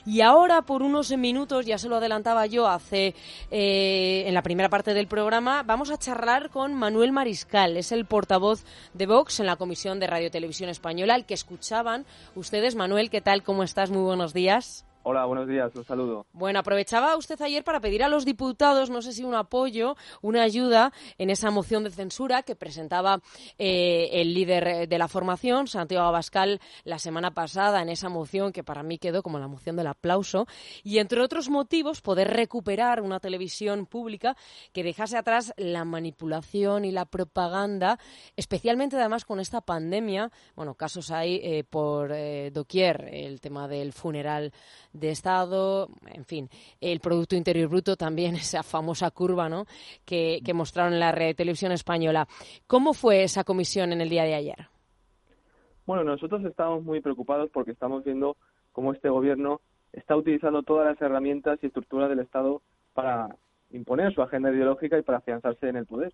Y ahora, por unos minutos, ya se lo adelantaba yo en la primera parte del programa, vamos a charlar con Manuel Mariscal. Es el portavoz de Vox en la Comisión de Radio y Televisión Española, al que escuchaban ustedes. Manuel, ¿qué tal? ¿Cómo estás? Muy buenos días. Hola, buenos días, un saludo. Bueno, aprovechaba usted ayer para pedir a los diputados, no sé si un apoyo, una ayuda en esa moción de censura que presentaba el líder de la formación, Santiago Abascal, la semana pasada, en esa moción que para mí quedó como la moción del aplauso, y entre otros motivos poder recuperar una televisión pública que dejase atrás la manipulación y la propaganda, especialmente además con esta pandemia. Bueno, casos hay por doquier, el tema del funeral de Estado, en fin, el Producto Interior Bruto también, esa famosa curva, ¿no?, que mostraron en la red televisión española. ¿Cómo fue esa comisión en el día de ayer? Bueno, nosotros estamos muy preocupados porque estamos viendo cómo este gobierno está utilizando todas las herramientas y estructuras del Estado para imponer su agenda ideológica y para afianzarse en el poder.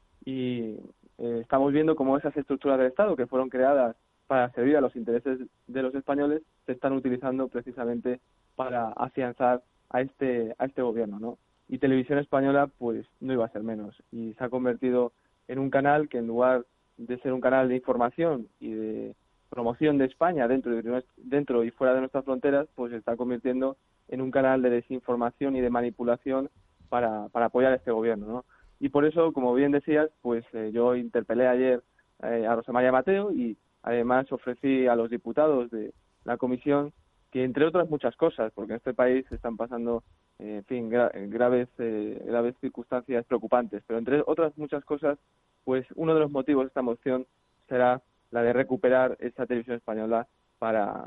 Y estamos viendo cómo esas estructuras del Estado, que fueron creadas para servir a los intereses de los españoles, se están utilizando precisamente para afianzar a este gobierno, ¿no? Y Televisión Española, pues, no iba a ser menos. Y se ha convertido en un canal que, en lugar de ser un canal de información y de promoción de España dentro y fuera de nuestras fronteras, pues se está convirtiendo en un canal de desinformación y de manipulación para apoyar a este gobierno, ¿no? Y por eso, como bien decías, pues yo interpelé ayer a Rosa María Mateo y además ofrecí a los diputados de la comisión que, entre otras muchas cosas, porque en este país se están pasando, en fin, graves circunstancias preocupantes, pero entre otras muchas cosas, pues uno de los motivos de esta moción será la de recuperar esta televisión española para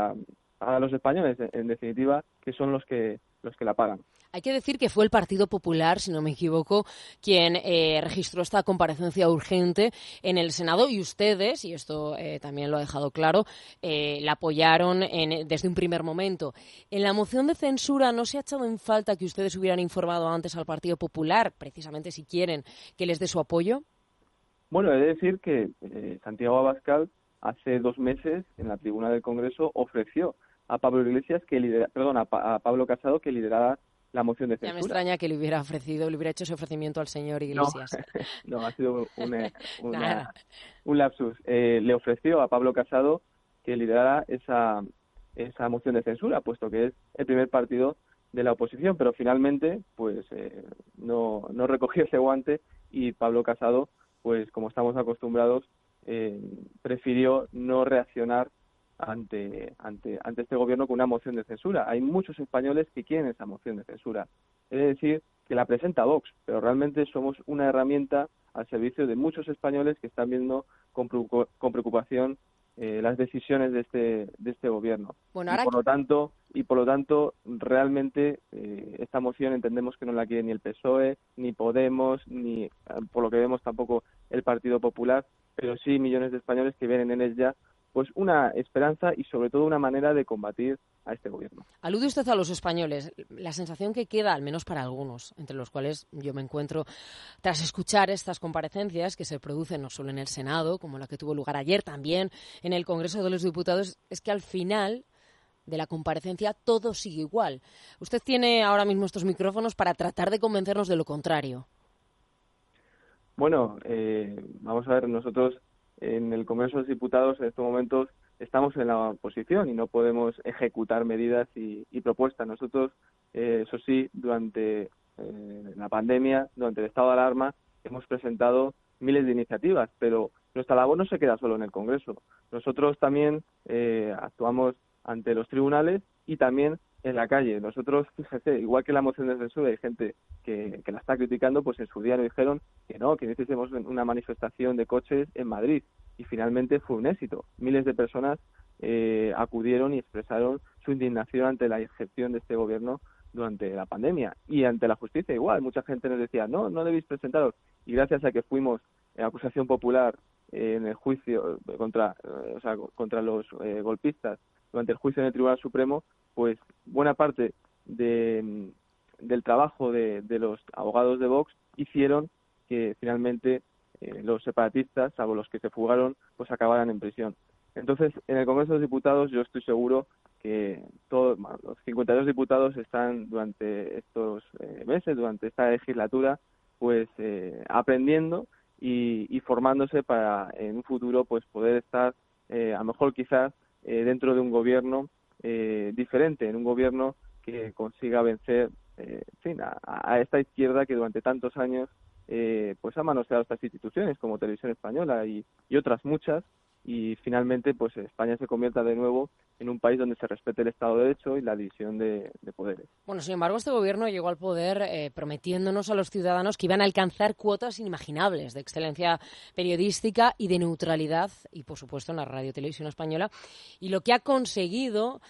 los españoles, en definitiva, que son los que la pagan. Hay que decir que fue el Partido Popular, si no me equivoco, quien registró esta comparecencia urgente en el Senado, y ustedes, y esto también lo ha dejado claro, la apoyaron desde un primer momento. En la moción de censura, ¿no se ha echado en falta que ustedes hubieran informado antes al Partido Popular, precisamente si quieren que les dé su apoyo? Bueno, he de decir que Santiago Abascal hace 2 meses en la tribuna del Congreso ofreció a Pablo Iglesias a Pablo Casado que liderara la moción de censura. Ya me extraña que le hubiera hecho ese ofrecimiento al señor Iglesias. No, ha sido un lapsus. Le ofreció a Pablo Casado que liderara esa moción de censura, puesto que es el primer partido de la oposición, pero finalmente pues no recogió ese guante y Pablo Casado, pues como estamos acostumbrados, prefirió no reaccionar ante este gobierno con una moción de censura. Hay muchos españoles que quieren esa moción de censura. Es decir, que la presenta Vox, pero realmente somos una herramienta al servicio de muchos españoles que están viendo con preocupación las decisiones de este gobierno. Bueno, y por lo tanto, realmente esta moción entendemos que no la quiere ni el PSOE, ni Podemos, ni, por lo que vemos, tampoco el Partido Popular, pero sí millones de españoles que ven en ella pues una esperanza y sobre todo una manera de combatir a este gobierno. Alude usted a los españoles. La sensación que queda, al menos para algunos, entre los cuales yo me encuentro, tras escuchar estas comparecencias que se producen no solo en el Senado, como la que tuvo lugar ayer, también en el Congreso de los Diputados, es que al final de la comparecencia todo sigue igual. Usted tiene ahora mismo estos micrófonos para tratar de convencernos de lo contrario. Bueno, vamos a ver, nosotros en el Congreso de los Diputados en estos momentos estamos en la oposición y no podemos ejecutar medidas y propuestas. Nosotros, eso sí, durante la pandemia, durante el estado de alarma, hemos presentado miles de iniciativas, pero nuestra labor no se queda solo en el Congreso. Nosotros también actuamos ante los tribunales y también en la calle. Nosotros, fíjese, igual que la moción de censura, hay gente que la está criticando, pues en su día nos dijeron que no hiciésemos una manifestación de coches en Madrid, y finalmente fue un éxito. Miles de personas acudieron y expresaron su indignación ante la gestión de este gobierno durante la pandemia, y ante la justicia igual. Mucha gente nos decía, no debéis presentaros, y gracias a que fuimos acusación popular en el juicio contra los golpistas durante el juicio en el Tribunal Supremo, pues buena parte del trabajo de los abogados de Vox hicieron que finalmente los separatistas, salvo los que se fugaron, pues acabaran en prisión. Entonces, en el Congreso de los Diputados yo estoy seguro los 52 diputados están durante estos meses, durante esta legislatura, pues aprendiendo y formándose para en un futuro pues poder estar a lo mejor quizás dentro de un gobierno diferente, en un gobierno que consiga vencer en fin, a esta izquierda que durante tantos años pues ha manoseado estas instituciones como Televisión Española y otras muchas, y finalmente pues España se convierta de nuevo en un país donde se respete el Estado de Derecho y la división de poderes. Bueno, sin embargo, este gobierno llegó al poder prometiéndonos a los ciudadanos que iban a alcanzar cuotas inimaginables de excelencia periodística y de neutralidad, y por supuesto en la radio y televisión española. Y lo que ha conseguido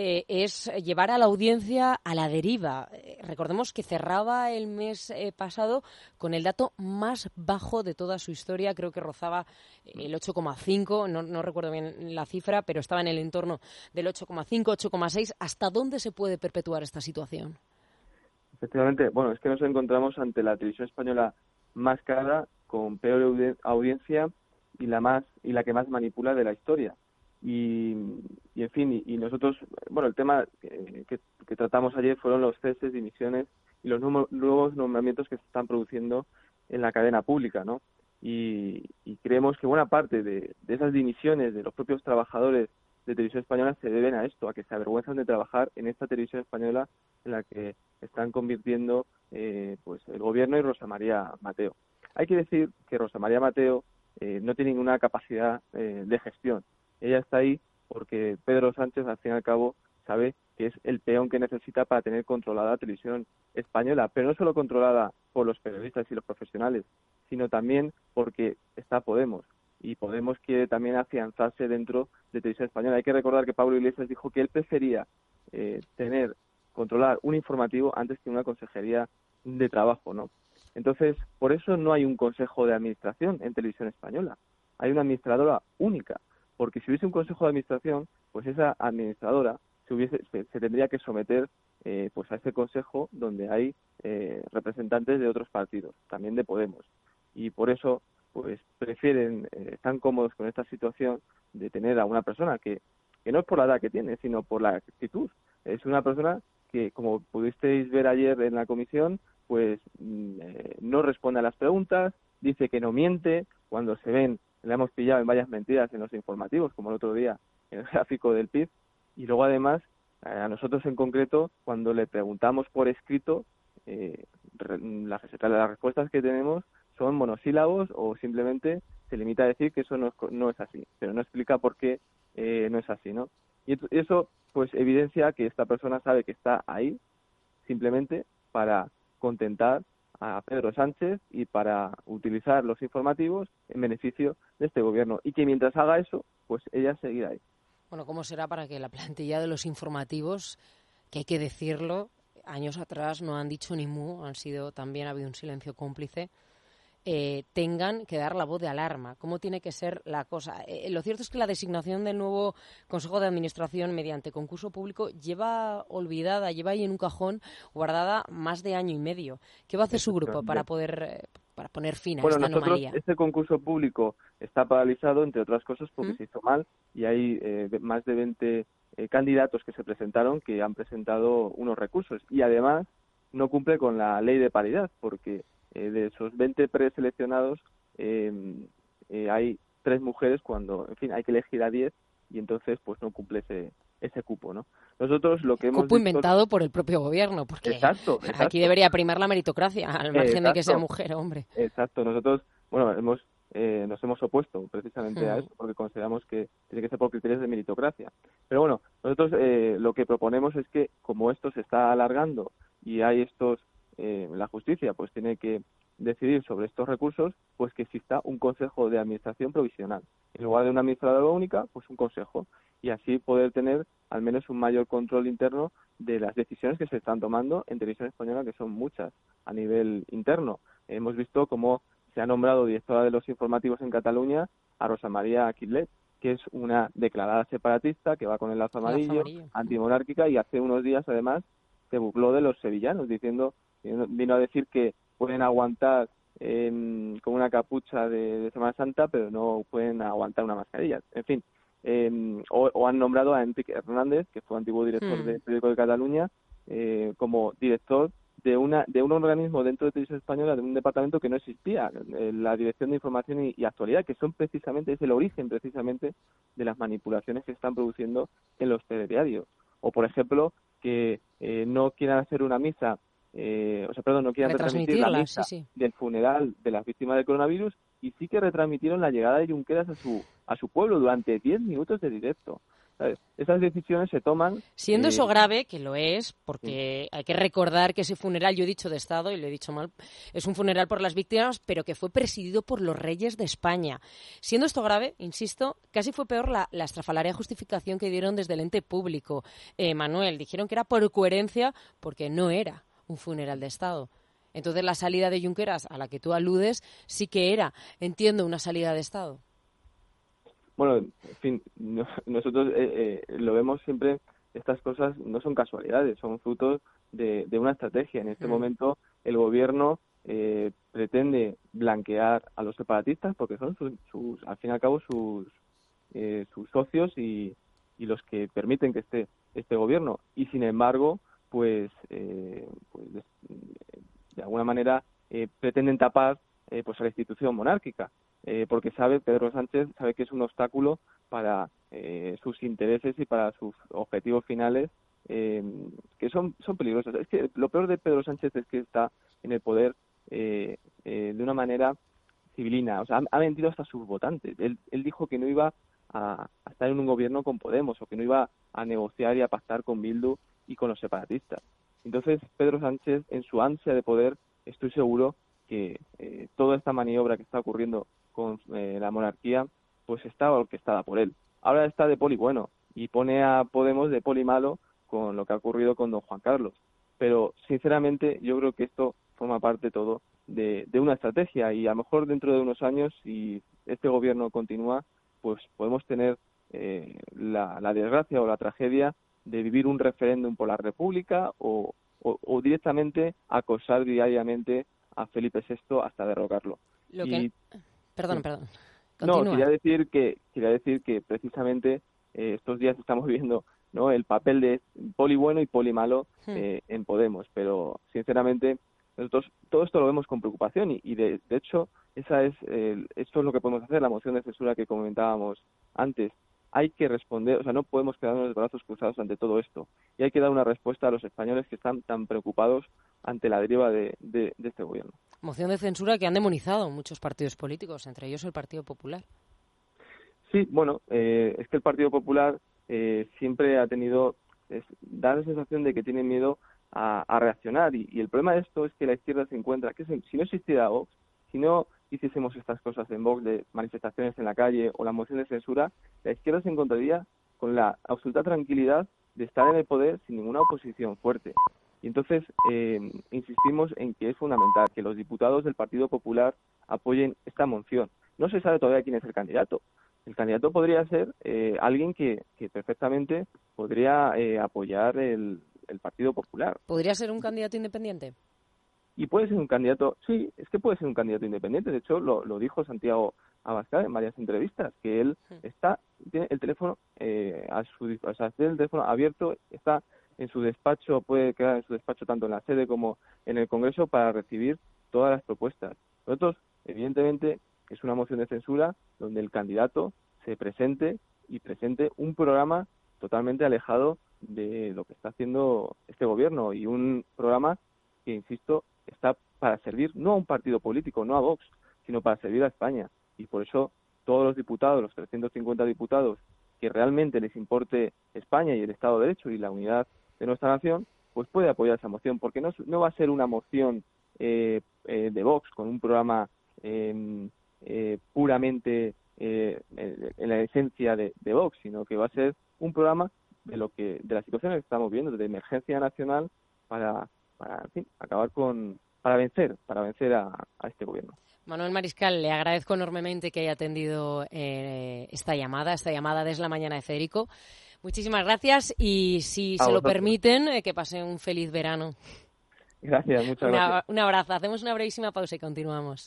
es llevar a la audiencia a la deriva. Recordemos que cerraba el mes pasado con el dato más bajo de toda su historia. Creo que rozaba el 8,5, no recuerdo bien la cifra, pero estaba en el entorno del 8,5, 8,6. ¿Hasta dónde se puede perpetuar esta situación? Efectivamente, bueno, es que nos encontramos ante la televisión española más cara, con peor audiencia y la que más manipula de la historia. Y en fin, y nosotros, bueno, el tema que tratamos ayer fueron los ceses, dimisiones y los nuevos nombramientos que se están produciendo en la cadena pública, ¿no? Y creemos que buena parte de esas dimisiones de los propios trabajadores de Televisión Española se deben a esto, a que se avergüenzan de trabajar en esta Televisión Española en la que están convirtiendo pues el gobierno y Rosa María Mateo. Hay que decir que Rosa María Mateo no tiene ninguna capacidad de gestión. Ella está ahí porque Pedro Sánchez, al fin y al cabo, sabe que es el peón que necesita para tener controlada la Televisión Española, pero no solo controlada por los periodistas y los profesionales, sino también porque está Podemos. Y Podemos quiere también afianzarse dentro de Televisión Española. Hay que recordar que Pablo Iglesias dijo que él prefería controlar un informativo antes que una consejería de trabajo, ¿no? Entonces, por eso no hay un consejo de administración en Televisión Española. Hay una administradora única, porque si hubiese un consejo de administración, pues esa administradora se tendría que someter pues a ese consejo donde hay representantes de otros partidos, también de Podemos. Y por eso pues prefieren, están cómodos con esta situación de tener a una persona que no es por la edad que tiene, sino por la actitud. Es una persona que, como pudisteis ver ayer en la comisión, pues no responde a las preguntas, dice que no miente, cuando le hemos pillado en varias mentiras en los informativos, como el otro día en el gráfico del PIB, y luego además, a nosotros en concreto, cuando le preguntamos por escrito, las respuestas que tenemos son monosílabos o simplemente se limita a decir que eso no es así, pero no explica por qué no es así, ¿no? Y eso pues evidencia que esta persona sabe que está ahí simplemente para contentar a Pedro Sánchez y para utilizar los informativos en beneficio de este gobierno, y que mientras haga eso, pues ella seguirá ahí. Bueno, ¿cómo será para que la plantilla de los informativos, que hay que decirlo, años atrás no han dicho ni mu, también ha habido un silencio cómplice, tengan que dar la voz de alarma? ¿Cómo tiene que ser la cosa? Lo cierto es que la designación del nuevo Consejo de Administración mediante concurso público lleva ahí en un cajón guardada más de año y medio. ¿Qué va a hacer su grupo para poner fin a esta anomalía? Este concurso público está paralizado, entre otras cosas, porque se hizo mal, y hay más de 20 candidatos que se presentaron que han presentado unos recursos, y además no cumple con la ley de paridad, porque de esos 20 preseleccionados hay 3 mujeres cuando, en fin, hay que elegir a 10, y entonces pues no cumple ese cupo, ¿no? Nosotros lo que hemos cupo inventado por el propio gobierno, porque exacto. Aquí debería primar la meritocracia, al margen de que sea mujer o hombre. Exacto. Nosotros, bueno, nos hemos opuesto precisamente a eso, porque consideramos que tiene que ser por criterios de meritocracia. Pero bueno, nosotros lo que proponemos es que, como esto se está alargando y hay la justicia pues tiene que decidir sobre estos recursos, pues que exista un consejo de administración provisional. En lugar de una administradora única, pues un consejo, y así poder tener al menos un mayor control interno de las decisiones que se están tomando en Televisión Española, que son muchas a nivel interno. Hemos visto cómo se ha nombrado directora de los informativos en Cataluña a Rosa María Quitlet, que es una declarada separatista, que va con el lazo amarillo, antimonárquica, y hace unos días además se burló de los sevillanos, vino a decir que pueden aguantar con una capucha de Semana Santa, pero no pueden aguantar una mascarilla. En fin, o han nombrado a Enrique Hernández, que fue antiguo director del Periódico de Cataluña, como director de un organismo dentro de Televisión Española, de un departamento que no existía, la Dirección de Información y Actualidad, que son precisamente, es el origen precisamente de las manipulaciones que están produciendo en los telediarios. O, por ejemplo, que no quieran hacer una misa, no quieran retransmitir la misa del funeral de las víctimas del coronavirus, y sí que retransmitieron la llegada de Junqueras a su pueblo durante 10 minutos de directo. ¿Sabes? Esas decisiones se toman... Siendo eso grave, que lo es, porque hay que recordar que ese funeral, yo he dicho de Estado y lo he dicho mal, es un funeral por las víctimas, pero que fue presidido por los reyes de España. Siendo esto grave, insisto, casi fue peor la estrafalaria justificación que dieron desde el ente público. Manuel, dijeron que era por coherencia, porque no era un funeral de Estado. Entonces la salida de Junqueras, a la que tú aludes, sí que era, entiendo, una salida de Estado. Bueno, en fin, nosotros lo vemos siempre, estas cosas no son casualidades, son frutos de una estrategia. En este momento el gobierno pretende blanquear a los separatistas porque son al fin y al cabo sus socios y los que permiten que esté este gobierno. Y sin embargo, pues de alguna manera pretenden tapar pues a la institución monárquica. Porque Pedro Sánchez sabe que es un obstáculo para sus intereses y para sus objetivos finales, que son peligrosos. Es que lo peor de Pedro Sánchez es que está en el poder de una manera civilina. O sea, ha mentido hasta a sus votantes. Él dijo que no iba a estar en un gobierno con Podemos, o que no iba a negociar y a pactar con Bildu y con los separatistas. Entonces, Pedro Sánchez, en su ansia de poder, estoy seguro que toda esta maniobra que está ocurriendo con la monarquía, pues está orquestada por él. Ahora está de poli bueno y pone a Podemos de poli malo con lo que ha ocurrido con don Juan Carlos. Pero, sinceramente, yo creo que esto forma parte todo de una estrategia, y a lo mejor dentro de unos años, si este gobierno continúa, pues podemos tener la desgracia o la tragedia de vivir un referéndum por la República o directamente acosar diariamente a Felipe VI hasta derrocarlo. Perdón. Continúa. No, quería decir que precisamente estos días estamos viendo, ¿no?, el papel de poli bueno y poli malo en Podemos, pero sinceramente nosotros todo esto lo vemos con preocupación y de hecho esto es lo que podemos hacer, la moción de censura que comentábamos antes. Hay que responder, o sea, no podemos quedarnos de brazos cruzados ante todo esto, y hay que dar una respuesta a los españoles que están tan preocupados ante la deriva de este gobierno. Moción de censura que han demonizado muchos partidos políticos, entre ellos el Partido Popular. Sí, bueno, es que el Partido Popular siempre ha tenido, da la sensación de que tiene miedo a reaccionar, y el problema de esto es que la izquierda se encuentra, que si no existiera Vox, si no hiciésemos estas cosas en Vox de manifestaciones en la calle o la moción de censura, la izquierda se encontraría con la absoluta tranquilidad de estar en el poder sin ninguna oposición fuerte. Y entonces insistimos en que es fundamental que los diputados del Partido Popular apoyen esta moción. No se sabe todavía quién es el candidato. El candidato podría ser alguien que perfectamente podría apoyar el Partido Popular. ¿Podría ser un candidato independiente? Y puede ser un candidato, sí, es que puede ser un candidato independiente. De hecho, lo dijo Santiago Abascal en varias entrevistas, que él tiene el teléfono tiene el teléfono abierto, está en su despacho, puede quedar en su despacho tanto en la sede como en el Congreso para recibir todas las propuestas. Nosotros, evidentemente, es una moción de censura donde el candidato se presente un programa totalmente alejado de lo que está haciendo este gobierno, y un programa que, insisto, está para servir no a un partido político, no a Vox, sino para servir a España. Y por eso todos los diputados, los 350 diputados, que realmente les importe España y el Estado de Derecho y la unidad de nuestra nación, pues puede apoyar esa moción, porque no va a ser una moción de Vox con un programa puramente en la esencia de Vox, sino que va a ser un programa de la situación que estamos viendo, de emergencia nacional para en fin, para vencer a este gobierno. Manuel Mariscal, le agradezco enormemente que haya atendido esta llamada desde la mañana de Federico. Muchísimas gracias, y si se lo permiten, que pase un feliz verano. Gracias, muchas gracias. Un abrazo. Hacemos una brevísima pausa y continuamos.